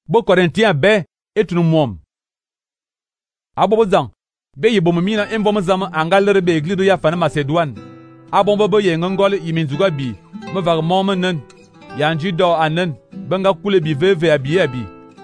Bo Corinthiens be etunu mom. Abobo zang be yibom mina envom zama angalere be eglido ya fana Macedon. Abombo bo ye ngongol yiminzuga bi me var mom nen yanji do anen benga kule bi veve abi abi.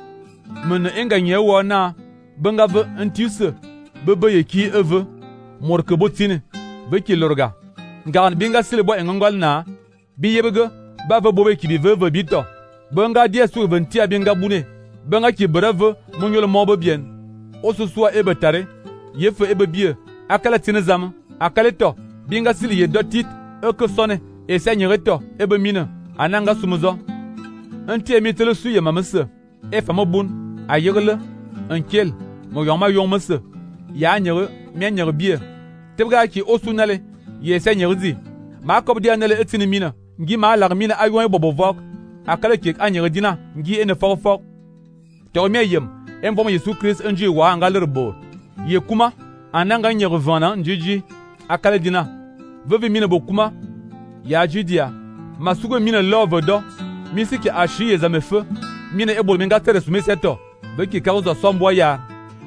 Men enga nyewo na benga ve ntuse bebe ye ki eve morke botine be ki lorga. Ngan binga sile bo ngongol na bi yebege ba ve bobe ki bi veve bito. Benga dia su ventia binga bune. Benga ki breve munyol mobo bien. Oso soa ebe tare yefe ebe bie akala tine zam akale to binga sili ye dotit eke sone e senyere to ebe mine ananga sumuzo antie mitele su ye mamese e famo bun ayegle ankel mo yoma yomese ya nyere menyere bie tebga ki osu nale ye senyere zi ma kob dia nale etini mine ngi ma lag mine ayon bobovok akale ki anyere dina ngi ene fofok to me yem envom Yesu Christ nji wa angaler bo ye kuma ananga nyere vana njiji akale dina veve mine bo kuma ya jidia masugo mine love do misiki ashi ye zamefe mine ebol minga tere sumeseto beki kauza sombo ya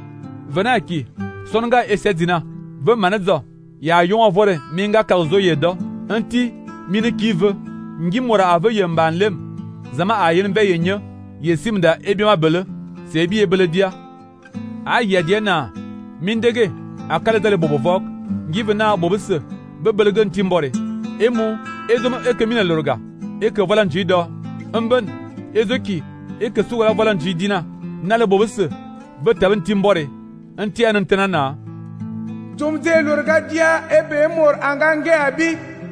venaki songa esedina ve manazo ya yon avore minga kauzo yedo anti mine kive ngi mora ave yembanlem zama ayin be yenye yesimda ebima bele sebi ebele dia ayedia na mindege akale dale bobovok ngive na bobese bebelegen timbore emu ezom ekemina lorga eke volanji do mben ezoki eke suwala volanji dina nale bobese betabin timbore antianan tenana tumze lorga dia ebe mor angange abi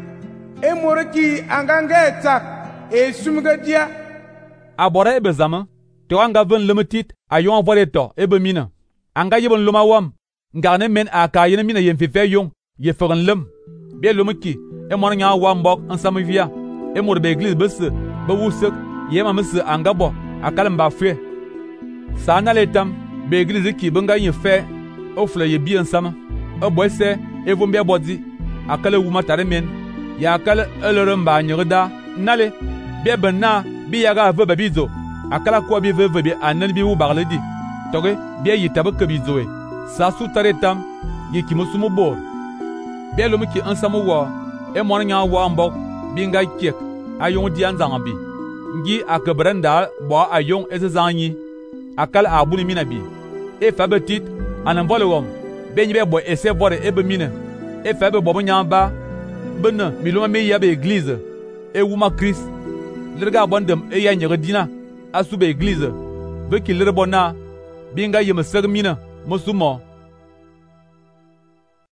emor ki angange tak e sumga dia abore ebe zama to anga ven limited ayon vole to ebe mina anga yebon luma wam ngarne men aka yene mina yem fife yon ye feren lem be lumiki e mon nya wam bok ansam via e mor be église bes be wusek yema mes anga bo akal mba fe sana letam be église ki benga yin fe ofle ye bi ansam e boise e vombe bodi akal wuma tare men ya akal elere mba nyirda nale be benna bi yaga ve babizo akala ko bi ve be anan bi wu bagledi toge be yitabe kabizoe sa su tare tam ye ki musumu bor be lo miki ansamu wo e mon nya wo mbok binga kek ayon di anzanga bi ngi akabranda bo ayon ezanyi akal abuni mina bi e fabetit anan volewom be nyibe bo ese vore ebe mina e fabe bo nya ba bena miloma me ya be église e wuma Christ lerga bondem e ya nyere dina asu be église be ki lerbona binga yemeseg mina musumo